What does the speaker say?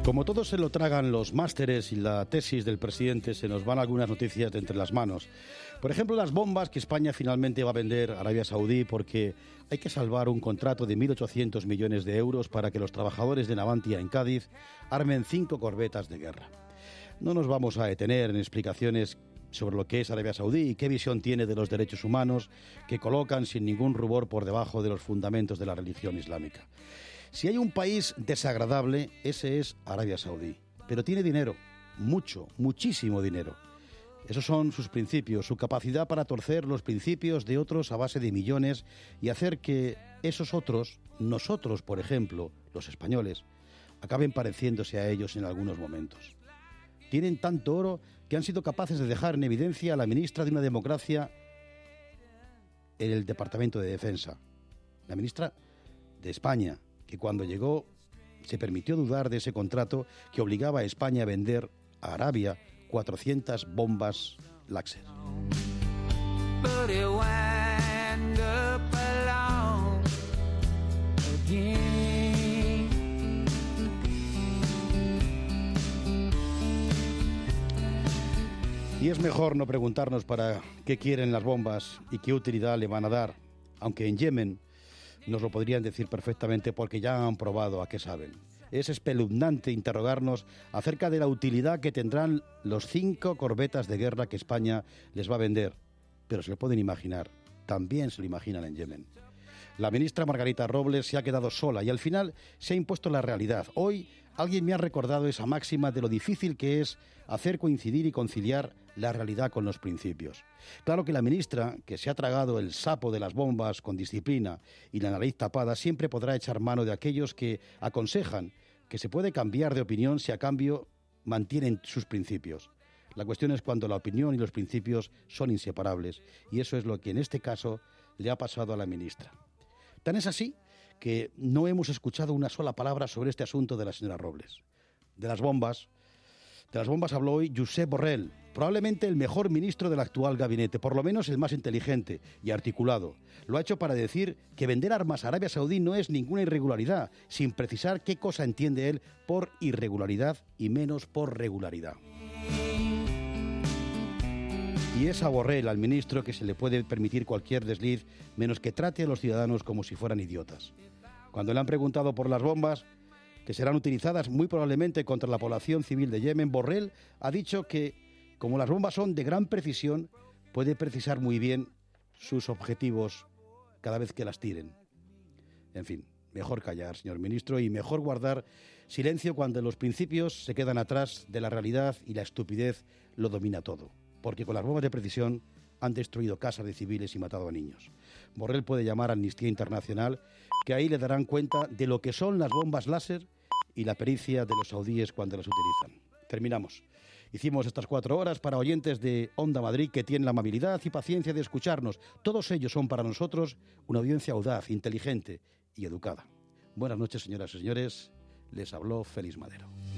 Como todo se lo tragan los másteres y la tesis del presidente, se nos van algunas noticias de entre las manos. Por ejemplo, las bombas que España finalmente va a vender a Arabia Saudí porque hay que salvar un contrato de 1.800 millones de euros para que los trabajadores de Navantia en Cádiz armen 5 corbetas de guerra. No nos vamos a detener en explicaciones sobre lo que es Arabia Saudí y qué visión tiene de los derechos humanos que colocan sin ningún rubor por debajo de los fundamentos de la religión islámica. Si hay un país desagradable, ese es Arabia Saudí. Pero tiene dinero, muchísimo dinero. Esos son sus principios, su capacidad para torcer los principios de otros a base de millones y hacer que esos otros, nosotros, por ejemplo, los españoles, acaben pareciéndose a ellos en algunos momentos. Tienen tanto oro que han sido capaces de dejar en evidencia a la ministra de una democracia en el Departamento de Defensa, la ministra de España, que cuando llegó se permitió dudar de ese contrato que obligaba a España a vender a Arabia 400 bombas Láser. Y es mejor no preguntarnos para qué quieren las bombas y qué utilidad le van a dar, aunque en Yemen nos lo podrían decir perfectamente porque ya han probado a qué saben. Es espeluznante interrogarnos acerca de la utilidad que tendrán los 5 corbetas de guerra que España les va a vender. Pero se lo pueden imaginar, también se lo imaginan en Yemen. La ministra Margarita Robles se ha quedado sola y al final se ha impuesto la realidad. Hoy alguien me ha recordado esa máxima de lo difícil que es hacer coincidir y conciliar la realidad con los principios. Claro que la ministra, que se ha tragado el sapo de las bombas con disciplina y la nariz tapada, siempre podrá echar mano de aquellos que aconsejan que se puede cambiar de opinión si a cambio mantienen sus principios. La cuestión es cuando la opinión y los principios son inseparables, y eso es lo que en este caso le ha pasado a la ministra. Tan es así que no hemos escuchado una sola palabra sobre este asunto de la señora Robles. De las bombas habló hoy Josep Borrell, probablemente el mejor ministro del actual gabinete, por lo menos el más inteligente y articulado. Lo ha hecho para decir que vender armas a Arabia Saudí no es ninguna irregularidad, sin precisar qué cosa entiende él por irregularidad y menos por regularidad. Y es a Borrell, al ministro, que se le puede permitir cualquier desliz, menos que trate a los ciudadanos como si fueran idiotas. Cuando le han preguntado por las bombas, que serán utilizadas muy probablemente contra la población civil de Yemen, Borrell ha dicho que, como las bombas son de gran precisión, puede precisar muy bien sus objetivos cada vez que las tiren. En fin, mejor callar, señor ministro, y mejor guardar silencio cuando los principios se quedan atrás de la realidad y la estupidez lo domina todo. Porque con las bombas de precisión han destruido casas de civiles y matado a niños. Borrell puede llamar a Amnistía Internacional, que ahí le darán cuenta de lo que son las bombas láser y la pericia de los saudíes cuando las utilizan. Terminamos. Hicimos estas 4 horas para oyentes de Onda Madrid que tienen la amabilidad y paciencia de escucharnos. Todos ellos son para nosotros una audiencia audaz, inteligente y educada. Buenas noches, señoras y señores. Les habló Félix Madero.